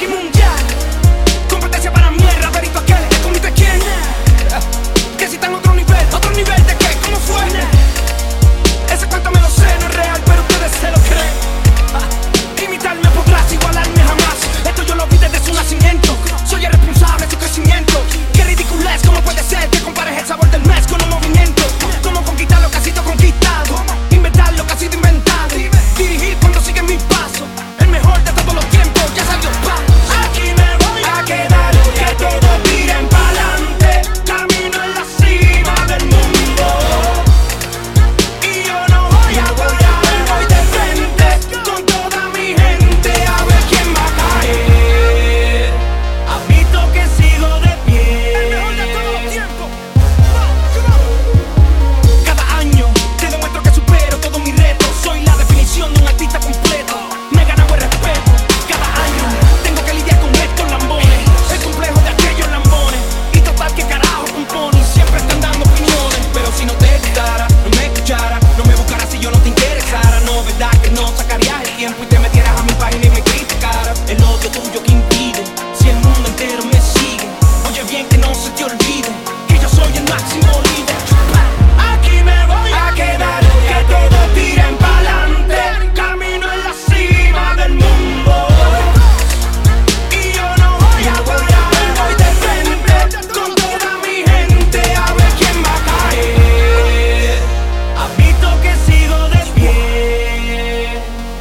y mundial. Competencia para mí, el raperito aquel, ¿el comité quién? Que si está en otro nivel de qué, ¿cómo fue? Ese cuento me lo sé, no es real, pero ustedes se lo creen. Imitarme podrás, igualarme jamás. Esto yo lo vi desde su nacimiento. Soy el responsable de su crecimiento. Qué ridiculez, ¿cómo puede ser que compares el sabor del mes con un movimiento? ¿Cómo conquistar lo que ha sido conquistado? Inventar lo que ha sido inventado. Dirigir cuando sigue mi paso. El mejor de todos los tiempos, ya salió pa'. Aquí me voy a quedar, que todos tiren pa'lante. Camino en la cima del mundo. Y yo no voy a voy de frente con toda mi gente a ver quién va a caer. ¿Has visto que sigo de pie? El mejor de todos los tiempos. Cada año te demuestro que supero todos mis retos. Soy la definición de un artista completo. Me he ganado el respeto. Cada año tengo que lidiar con estos lambones. El complejo de aquellos lambones. Y total, que carajo compone. Siempre están dando opiniones. Pero si no te gustara, no me escuchara, no me buscaras si yo no te interesara. No, verdad que no sacarías el tiempo y te metieras a mi página y me criticaras. El odio tuyo que impide, si el mundo entero me sigue. Oye bien, que no se te olvide que yo soy el máximo líder. Aquí me voy a quedar, que todos tiren pa'lante. Camino en la cima del mundo. Y yo no voy de frente con toda mi gente a ver quién va a caer. ¿Has visto que sigo de pie?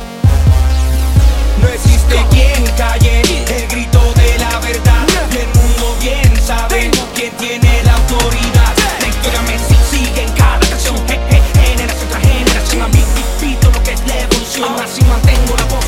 No existe quien calle el grito de la verdad. Y el mundo bien sabe quién tiene la autoridad. La historia me sigue en cada canción, generación tras generación. A mí pito lo que es la evolución, así mantengo la voz